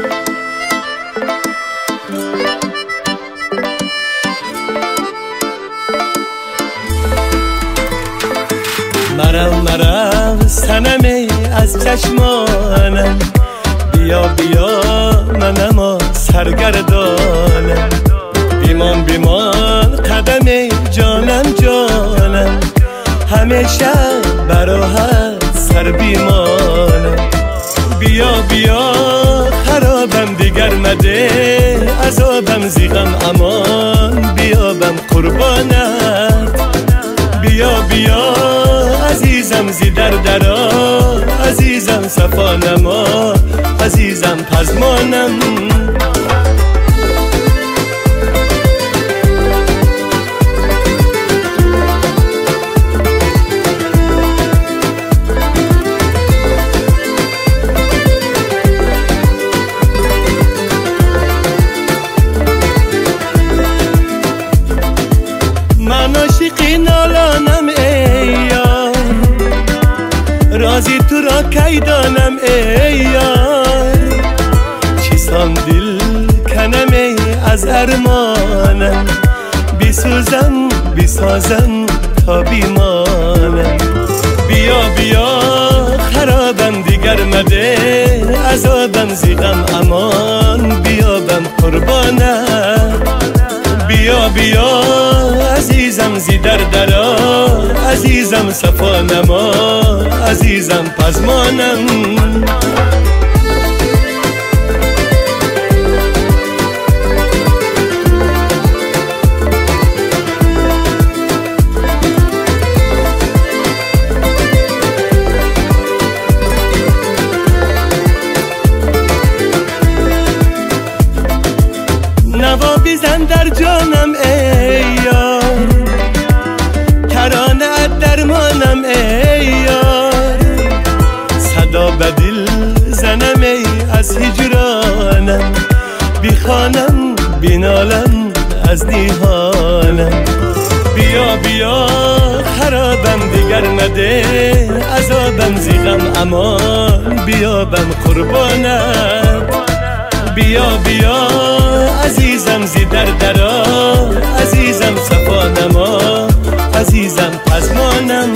مرم صنمی از چشمانم، بیا بیا منم سرگردانم، بیمان قدم جانم جانم، همیشه براحت سر بیمانم. بیا بیا خرابم دیگر مده، عذابم زیغم امان، بیابم قربانت. بیا بیا عزیزم زی درا، عزیزم صفا نما، عزیزم پزمانم. من عاشقی نالانم ای یار، رازی تو را کی دانم ای یار، چیسان دل کنم ای از ارمانم، بیسوزم بیسازم تا بیمانم. بیا بیا خرابم دیگر مده، عذابم زیغم امان، بیابم قربانم. بیا بیا عزیزم زی درا، عزیزم صفا نما، عزیزم پزمانم. نوا بیزن در جانم ای یار، ترانه درمانم ای یار، صدا بدل زنم ای از هجرانم، بیخانم بینالم از نیهانم. بیا بیا خرابم دیگر مده، عذابم زیغم امان، بیابم قربانم. بیا بیا عزیزم زی درا، عزیزم صفا نما، عزیزم پزمانم.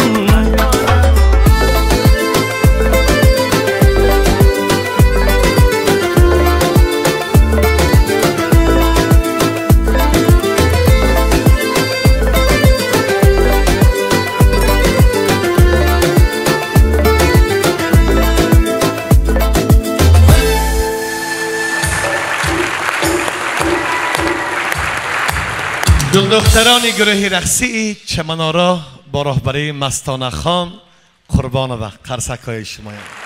دختران گروه رقصی چمنارا با راهبری مستانه خان، قربان و قرصک های شما.